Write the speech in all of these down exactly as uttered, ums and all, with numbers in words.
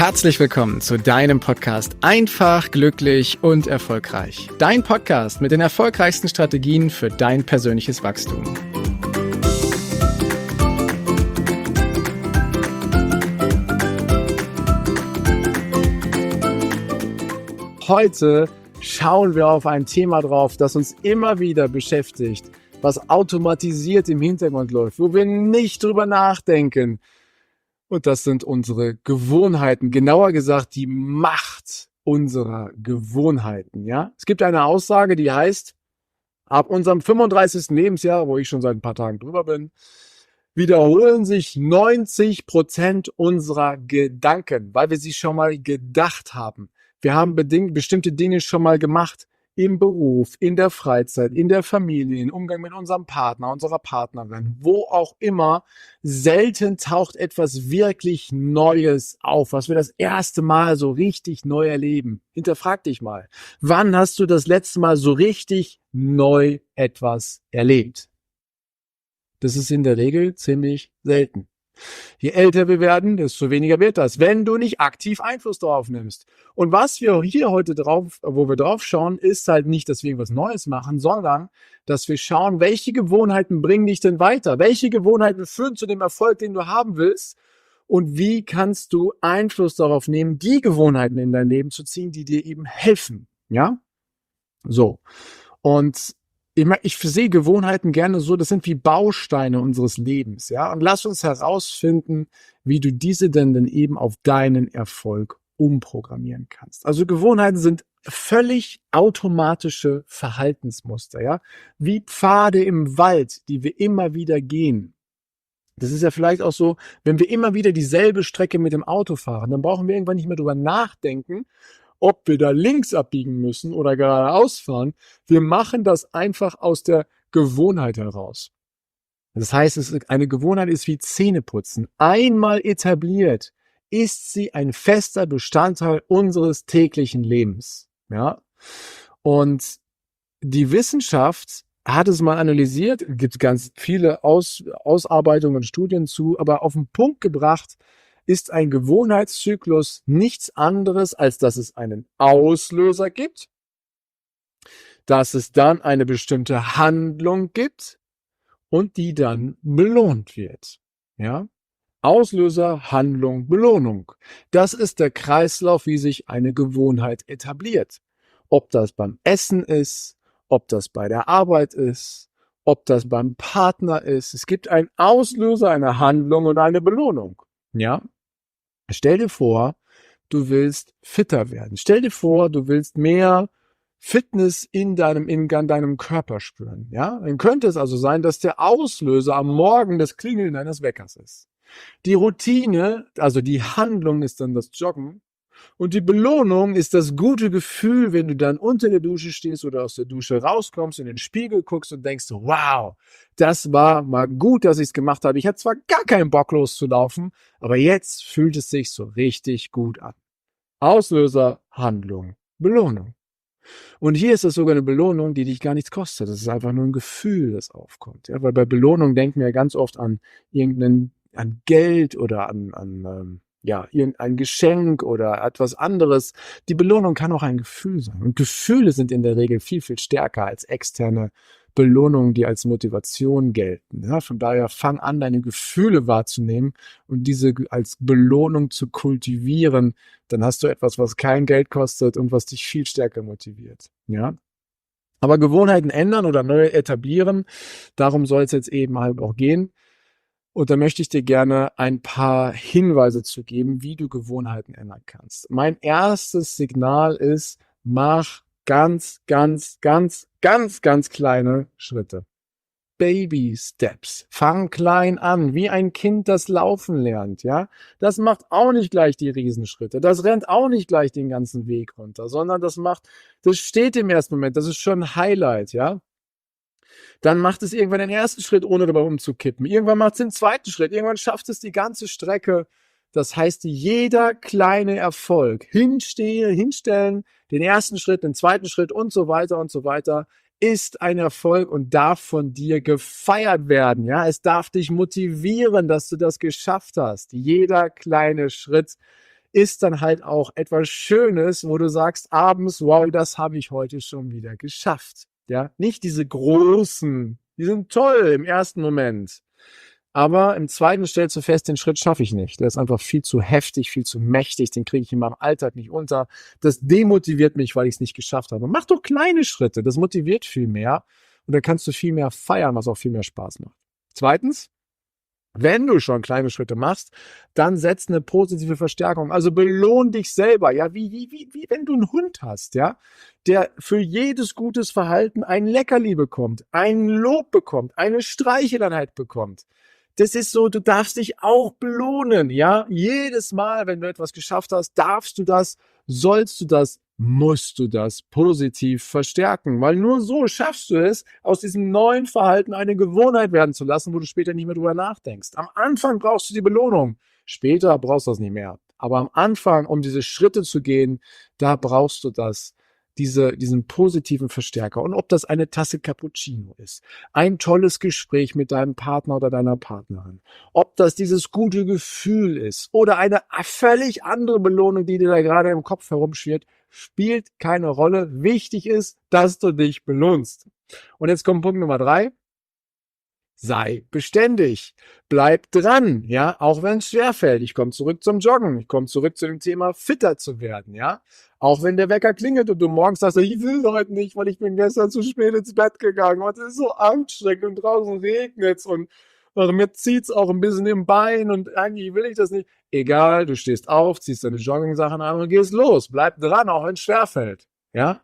Herzlich willkommen zu deinem Podcast Einfach, glücklich und erfolgreich. Dein Podcast mit den erfolgreichsten Strategien für dein persönliches Wachstum. Heute schauen wir auf ein Thema drauf, das uns immer wieder beschäftigt, was automatisiert im Hintergrund läuft, wo wir nicht drüber nachdenken. Und das sind unsere Gewohnheiten, genauer gesagt die Macht unserer Gewohnheiten. Ja? Es gibt eine Aussage, die heißt, ab unserem fünfunddreißigsten Lebensjahr, wo ich schon seit ein paar Tagen drüber bin, wiederholen sich neunzig Prozent unserer Gedanken, weil wir sie schon mal gedacht haben. Wir haben bedingt, bestimmte Dinge schon mal gemacht. Im Beruf, in der Freizeit, in der Familie, im Umgang mit unserem Partner, unserer Partnerin, wo auch immer. Selten taucht etwas wirklich Neues auf, was wir das erste Mal so richtig neu erleben. Hinterfrag dich mal, wann hast du das letzte Mal so richtig neu etwas erlebt? Das ist in der Regel ziemlich selten. Je älter wir werden, desto weniger wird das, wenn du nicht aktiv Einfluss darauf nimmst. Und was wir hier heute drauf, wo wir drauf schauen, ist halt nicht, dass wir irgendwas Neues machen, sondern, dass wir schauen, welche Gewohnheiten bringen dich denn weiter? Welche Gewohnheiten führen zu dem Erfolg, den du haben willst? Und wie kannst du Einfluss darauf nehmen, die Gewohnheiten in dein Leben zu ziehen, die dir eben helfen? Ja? So. Und Ich, ich sehe Gewohnheiten gerne so, das sind wie Bausteine unseres Lebens, ja. Und lass uns herausfinden, wie du diese denn, denn eben auf deinen Erfolg umprogrammieren kannst. Also Gewohnheiten sind völlig automatische Verhaltensmuster, ja. Wie Pfade im Wald, die wir immer wieder gehen. Das ist ja vielleicht auch so, wenn wir immer wieder dieselbe Strecke mit dem Auto fahren, dann brauchen wir irgendwann nicht mehr drüber nachdenken, ob wir da links abbiegen müssen oder geradeaus fahren. Wir machen das einfach aus der Gewohnheit heraus. Das heißt, es ist, eine Gewohnheit ist wie Zähneputzen. Einmal etabliert, ist sie ein fester Bestandteil unseres täglichen Lebens. Ja? Und die Wissenschaft hat es mal analysiert, es gibt ganz viele Aus, Ausarbeitungen und Studien zu, aber auf den Punkt gebracht, ist ein Gewohnheitszyklus nichts anderes, als dass es einen Auslöser gibt, dass es dann eine bestimmte Handlung gibt und die dann belohnt wird. Ja? Auslöser, Handlung, Belohnung. Das ist der Kreislauf, wie sich eine Gewohnheit etabliert. Ob das beim Essen ist, ob das bei der Arbeit ist, ob das beim Partner ist. Es gibt einen Auslöser, eine Handlung und eine Belohnung. Ja? Stell dir vor, du willst fitter werden. Stell dir vor, du willst mehr Fitness in deinem, in deinem Körper spüren. Ja? Dann könnte es also sein, dass der Auslöser am Morgen das Klingeln deines Weckers ist. Die Routine, also die Handlung ist dann das Joggen. Und die Belohnung ist das gute Gefühl, wenn du dann unter der Dusche stehst oder aus der Dusche rauskommst, in den Spiegel guckst und denkst, wow, das war mal gut, dass ich es gemacht habe. Ich hatte zwar gar keinen Bock loszulaufen, aber jetzt fühlt es sich so richtig gut an. Auslöser, Handlung, Belohnung. Und hier ist es sogar eine Belohnung, die dich gar nichts kostet. Das ist einfach nur ein Gefühl, das aufkommt. Ja, weil bei Belohnung denken wir ganz oft an irgendein, an Geld oder an, an ähm, ja, irgendein Geschenk oder etwas anderes. Die Belohnung kann auch ein Gefühl sein. Und Gefühle sind in der Regel viel, viel stärker als externe Belohnungen, die als Motivation gelten. Ja, von daher fang an, deine Gefühle wahrzunehmen und diese als Belohnung zu kultivieren. Dann hast du etwas, was kein Geld kostet und was dich viel stärker motiviert. Ja. Aber Gewohnheiten ändern oder neu etablieren, darum soll es jetzt eben halt auch gehen. Und da möchte ich dir gerne ein paar Hinweise zu geben, wie du Gewohnheiten ändern kannst. Mein erstes Signal ist, mach ganz, ganz, ganz, ganz, ganz kleine Schritte. Baby Steps. Fang klein an, wie ein Kind, das laufen lernt, ja. Das macht auch nicht gleich die Riesenschritte. Das rennt auch nicht gleich den ganzen Weg runter, sondern das macht, das steht im ersten Moment, das ist schon ein Highlight, ja. Dann macht es irgendwann den ersten Schritt, ohne dabei umzukippen. Irgendwann macht es den zweiten Schritt. Irgendwann schafft es die ganze Strecke. Das heißt, jeder kleine Erfolg, hinstehe, hinstellen, den ersten Schritt, den zweiten Schritt und so weiter und so weiter, ist ein Erfolg und darf von dir gefeiert werden. Ja, es darf dich motivieren, dass du das geschafft hast. Jeder kleine Schritt ist dann halt auch etwas Schönes, wo du sagst abends, wow, das habe ich heute schon wieder geschafft. Ja, nicht diese großen, die sind toll im ersten Moment. Aber im zweiten stellst du fest, den Schritt schaffe ich nicht. Der ist einfach viel zu heftig, viel zu mächtig, den kriege ich in meinem Alltag nicht unter. Das demotiviert mich, weil ich es nicht geschafft habe. Mach doch kleine Schritte, das motiviert viel mehr und dann kannst du viel mehr feiern, was auch viel mehr Spaß macht. Zweitens, wenn du schon kleine Schritte machst, dann setz eine positive Verstärkung. Also belohn dich selber, ja, wie, wie, wie, wie wenn du einen Hund hast, ja, der für jedes gutes Verhalten ein Leckerli bekommt, ein Lob bekommt, eine Streicheleinheit bekommt. Das ist so, du darfst dich auch belohnen, ja. Jedes Mal, wenn du etwas geschafft hast, darfst du das, sollst du das, musst du das positiv verstärken. Weil nur so schaffst du es, aus diesem neuen Verhalten eine Gewohnheit werden zu lassen, wo du später nicht mehr drüber nachdenkst. Am Anfang brauchst du die Belohnung, später brauchst du das nicht mehr. Aber am Anfang, um diese Schritte zu gehen, da brauchst du das. Diese, diesen positiven Verstärker. Und ob das eine Tasse Cappuccino ist, ein tolles Gespräch mit deinem Partner oder deiner Partnerin, ob das dieses gute Gefühl ist oder eine völlig andere Belohnung, die dir da gerade im Kopf herumschwirrt, spielt keine Rolle. Wichtig ist, dass du dich belohnst. Und jetzt kommt Punkt Nummer drei. Sei beständig. Bleib dran, ja, auch wenn es schwerfällt. Ich komme zurück zum Joggen. Ich komme zurück zu dem Thema, fitter zu werden, ja. Auch wenn der Wecker klingelt und du morgens sagst, ich will heute nicht, weil ich bin gestern zu spät ins Bett gegangen. Und es ist so anstrengend und draußen regnet's und also mir zieht's auch ein bisschen im Bein und eigentlich will ich das nicht. Egal, du stehst auf, ziehst deine Jogging-Sachen an und gehst los. Bleib dran, auch wenn es schwerfällt, ja.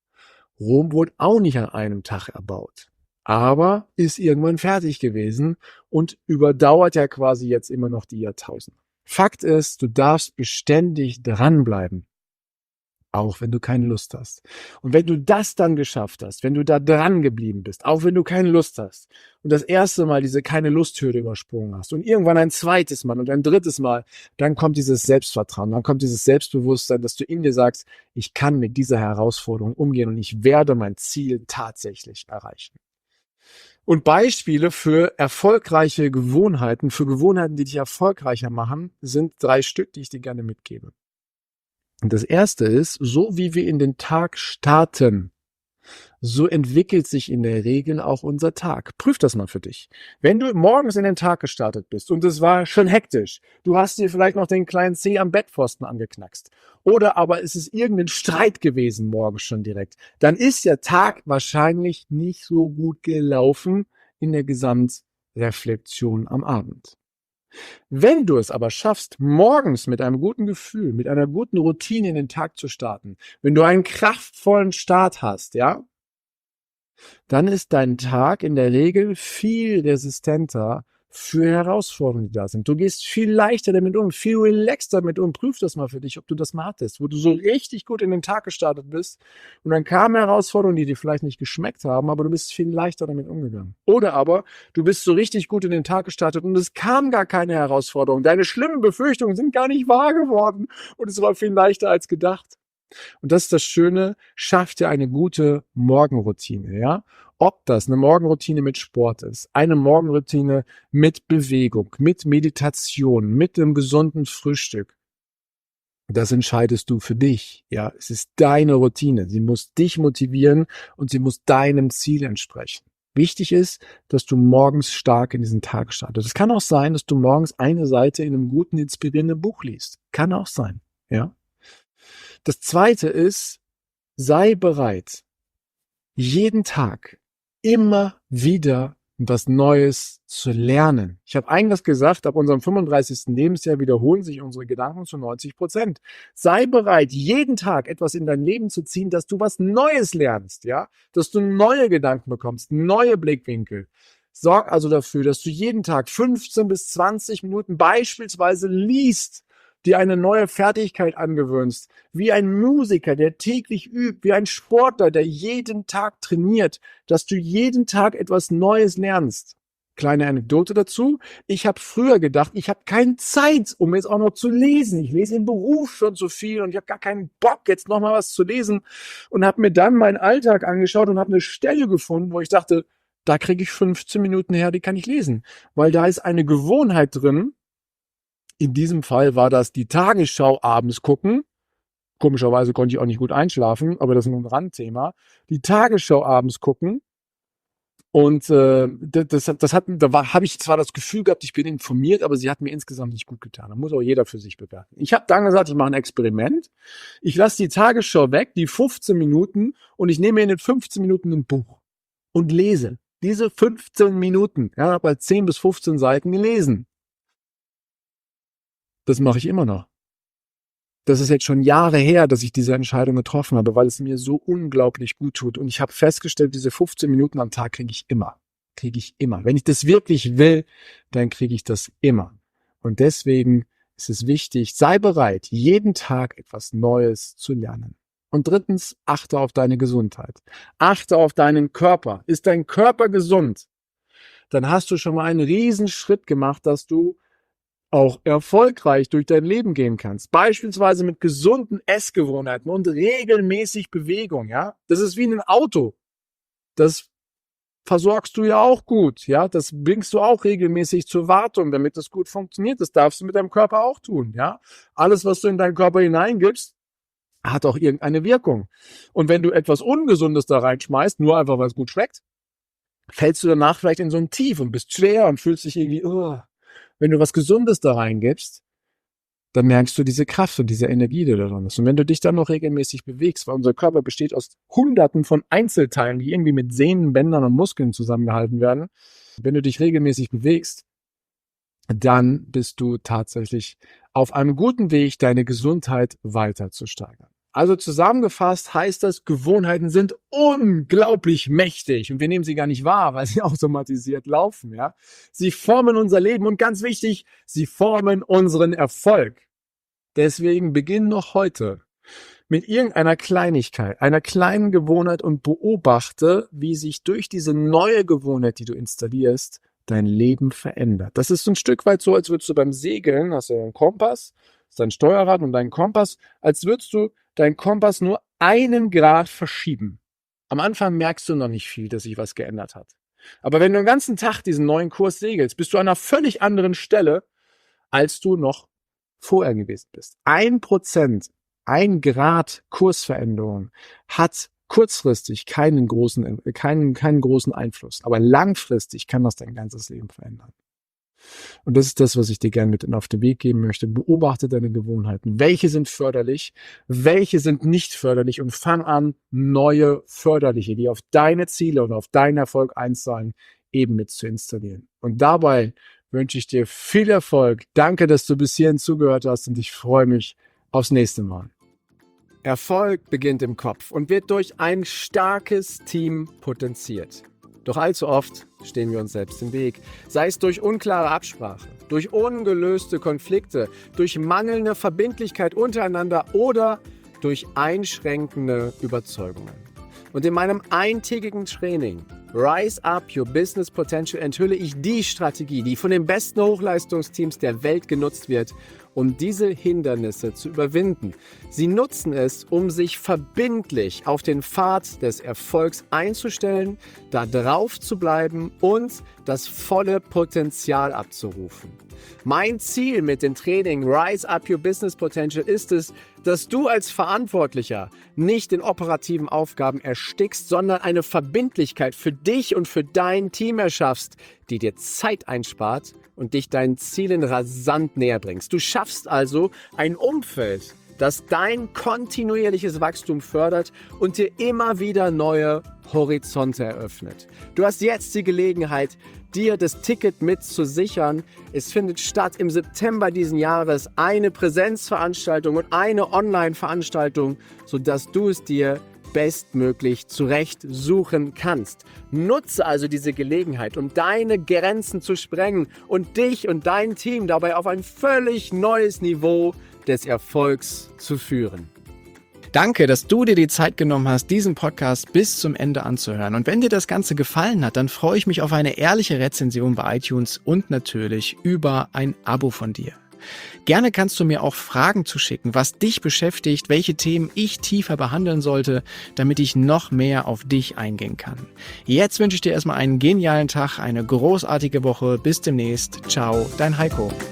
Rom wurde auch nicht an einem Tag erbaut, aber ist irgendwann fertig gewesen und überdauert ja quasi jetzt immer noch die Jahrtausende. Fakt ist, du darfst beständig dranbleiben, auch wenn du keine Lust hast. Und wenn du das dann geschafft hast, wenn du da dran geblieben bist, auch wenn du keine Lust hast und das erste Mal diese keine Lusthürde übersprungen hast und irgendwann ein zweites Mal und ein drittes Mal, dann kommt dieses Selbstvertrauen, dann kommt dieses Selbstbewusstsein, dass du in dir sagst, ich kann mit dieser Herausforderung umgehen und ich werde mein Ziel tatsächlich erreichen. Und Beispiele für erfolgreiche Gewohnheiten, für Gewohnheiten, die dich erfolgreicher machen, sind drei Stück, die ich dir gerne mitgebe. Und das erste ist, so wie wir in den Tag starten, so entwickelt sich in der Regel auch unser Tag. Prüf das mal für dich. Wenn du morgens in den Tag gestartet bist und es war schon hektisch, du hast dir vielleicht noch den kleinen Zeh am Bettpfosten angeknackst oder aber es ist irgendein Streit gewesen morgens schon direkt, dann ist der Tag wahrscheinlich nicht so gut gelaufen in der Gesamtreflexion am Abend. Wenn du es aber schaffst, morgens mit einem guten Gefühl, mit einer guten Routine in den Tag zu starten, wenn du einen kraftvollen Start hast, ja, dann ist dein Tag in der Regel viel resistenter für Herausforderungen, die da sind. Du gehst viel leichter damit um, viel relaxter damit um. Prüf das mal für dich, ob du das mal hattest, wo du so richtig gut in den Tag gestartet bist und dann kamen Herausforderungen, die dir vielleicht nicht geschmeckt haben, aber du bist viel leichter damit umgegangen. Oder aber du bist so richtig gut in den Tag gestartet und es kam gar keine Herausforderung. Deine schlimmen Befürchtungen sind gar nicht wahr geworden und es war viel leichter als gedacht. Und das ist das Schöne, schaff dir eine gute Morgenroutine, ja. Ob das eine Morgenroutine mit Sport ist, eine Morgenroutine mit Bewegung, mit Meditation, mit einem gesunden Frühstück. Das entscheidest du für dich, ja. Es ist deine Routine. Sie muss dich motivieren und sie muss deinem Ziel entsprechen. Wichtig ist, dass du morgens stark in diesen Tag startest. Es kann auch sein, dass du morgens eine Seite in einem guten, inspirierenden Buch liest. Kann auch sein, ja. Das zweite ist, sei bereit, jeden Tag immer wieder was Neues zu lernen. Ich habe eingangs gesagt, ab unserem fünfunddreißigsten Lebensjahr wiederholen sich unsere Gedanken zu neunzig Prozent. Sei bereit, jeden Tag etwas in dein Leben zu ziehen, dass du was Neues lernst, ja, dass du neue Gedanken bekommst, neue Blickwinkel. Sorg also dafür, dass du jeden Tag fünfzehn bis zwanzig Minuten beispielsweise liest, dir eine neue Fertigkeit angewöhnst, wie ein Musiker, der täglich übt, wie ein Sportler, der jeden Tag trainiert, dass du jeden Tag etwas Neues lernst. Kleine Anekdote dazu. Ich habe früher gedacht, ich habe keine Zeit, um jetzt auch noch zu lesen. Ich lese im Beruf schon so viel und ich habe gar keinen Bock, jetzt noch mal was zu lesen und habe mir dann meinen Alltag angeschaut und habe eine Stelle gefunden, wo ich dachte, da kriege ich fünfzehn Minuten her, die kann ich lesen, weil da ist eine Gewohnheit drin. In diesem Fall war das die Tagesschau abends gucken. Komischerweise konnte ich auch nicht gut einschlafen, aber das ist nur ein Randthema. Die Tagesschau abends gucken. Und äh, das, das hat, da war, habe ich zwar das Gefühl gehabt, ich bin informiert, aber sie hat mir insgesamt nicht gut getan. Da muss auch jeder für sich bewerten. Ich habe dann gesagt, ich mache ein Experiment. Ich lasse die Tagesschau weg, die fünfzehn Minuten, und ich nehme mir in den fünfzehn Minuten ein Buch und lese. Diese fünfzehn Minuten, ja, bei zehn bis fünfzehn Seiten gelesen. Das mache ich immer noch. Das ist jetzt schon Jahre her, dass ich diese Entscheidung getroffen habe, weil es mir so unglaublich gut tut. Und ich habe festgestellt, diese fünfzehn Minuten am Tag kriege ich immer. Kriege ich immer. Wenn ich das wirklich will, dann kriege ich das immer. Und deswegen ist es wichtig, sei bereit, jeden Tag etwas Neues zu lernen. Und drittens, achte auf deine Gesundheit. Achte auf deinen Körper. Ist dein Körper gesund? Dann hast du schon mal einen riesen Schritt gemacht, dass du auch erfolgreich durch dein Leben gehen kannst. Beispielsweise mit gesunden Essgewohnheiten und regelmäßig Bewegung, ja. Das ist wie ein Auto. Das versorgst du ja auch gut, ja. Das bringst du auch regelmäßig zur Wartung, damit das gut funktioniert. Das darfst du mit deinem Körper auch tun, ja. Alles, was du in deinen Körper hineingibst, hat auch irgendeine Wirkung. Und wenn du etwas Ungesundes da reinschmeißt, nur einfach, weil es gut schmeckt, fällst du danach vielleicht in so ein Tief und bist schwer und fühlst dich irgendwie, oh. Wenn du was Gesundes da reingibst, dann merkst du diese Kraft und diese Energie, die da drin ist. Und wenn du dich dann noch regelmäßig bewegst, weil unser Körper besteht aus Hunderten von Einzelteilen, die irgendwie mit Sehnen, Bändern und Muskeln zusammengehalten werden. Wenn du dich regelmäßig bewegst, dann bist du tatsächlich auf einem guten Weg, deine Gesundheit weiter zu steigern. Also zusammengefasst heißt das, Gewohnheiten sind unglaublich mächtig und wir nehmen sie gar nicht wahr, weil sie automatisiert laufen, ja. Sie formen unser Leben und ganz wichtig, sie formen unseren Erfolg. Deswegen beginn noch heute mit irgendeiner Kleinigkeit, einer kleinen Gewohnheit und beobachte, wie sich durch diese neue Gewohnheit, die du installierst, dein Leben verändert. Das ist so ein Stück weit so, als würdest du beim Segeln, hast du einen Kompass, hast dein Steuerrad und deinen Kompass, als würdest du deinen Kompass nur einen Grad verschieben. Am Anfang merkst du noch nicht viel, dass sich was geändert hat. Aber wenn du den ganzen Tag diesen neuen Kurs segelst, bist du an einer völlig anderen Stelle, als du noch vorher gewesen bist. Ein Prozent, ein Grad Kursveränderung hat kurzfristig keinen großen, keinen, keinen großen Einfluss. Aber langfristig kann das dein ganzes Leben verändern. Und das ist das, was ich dir gerne mit auf den Weg geben möchte. Beobachte deine Gewohnheiten. Welche sind förderlich? Welche sind nicht förderlich? Und fang an, neue förderliche, die auf deine Ziele und auf deinen Erfolg einzahlen, eben mit zu installieren. Und dabei wünsche ich dir viel Erfolg. Danke, dass du bis hierhin zugehört hast und ich freue mich aufs nächste Mal. Erfolg beginnt im Kopf und wird durch ein starkes Team potenziert. Doch allzu oft stehen wir uns selbst im Weg, sei es durch unklare Absprache, durch ungelöste Konflikte, durch mangelnde Verbindlichkeit untereinander oder durch einschränkende Überzeugungen. Und in meinem eintägigen Training Rise Up Your Business Potential enthülle ich die Strategie, die von den besten Hochleistungsteams der Welt genutzt wird, um diese Hindernisse zu überwinden. Sie nutzen es, um sich verbindlich auf den Pfad des Erfolgs einzustellen, da drauf zu bleiben und das volle Potenzial abzurufen. Mein Ziel mit dem Training Rise Up Your Business Potential ist es, dass du als Verantwortlicher nicht in operativen Aufgaben erstickst, sondern eine Verbindlichkeit für dich und für dein Team erschaffst, die dir Zeit einspart und dich deinen Zielen rasant näher bringst. Du schaffst also ein Umfeld, das dein kontinuierliches Wachstum fördert und dir immer wieder neue Horizonte eröffnet. Du hast jetzt die Gelegenheit, dir das Ticket mit zu sichern. Es findet statt im September diesen Jahres eine Präsenzveranstaltung und eine Online-Veranstaltung, sodass du es dir bestmöglich zurecht suchen kannst. Nutze also diese Gelegenheit, um deine Grenzen zu sprengen und dich und dein Team dabei auf ein völlig neues Niveau des Erfolgs zu führen. Danke, dass du dir die Zeit genommen hast, diesen Podcast bis zum Ende anzuhören. Und wenn dir das Ganze gefallen hat, dann freue ich mich auf eine ehrliche Rezension bei iTunes und natürlich über ein Abo von dir. Gerne kannst du mir auch Fragen zuschicken, was dich beschäftigt, welche Themen ich tiefer behandeln sollte, damit ich noch mehr auf dich eingehen kann. Jetzt wünsche ich dir erstmal einen genialen Tag, eine großartige Woche. Bis demnächst. Ciao, dein Heiko.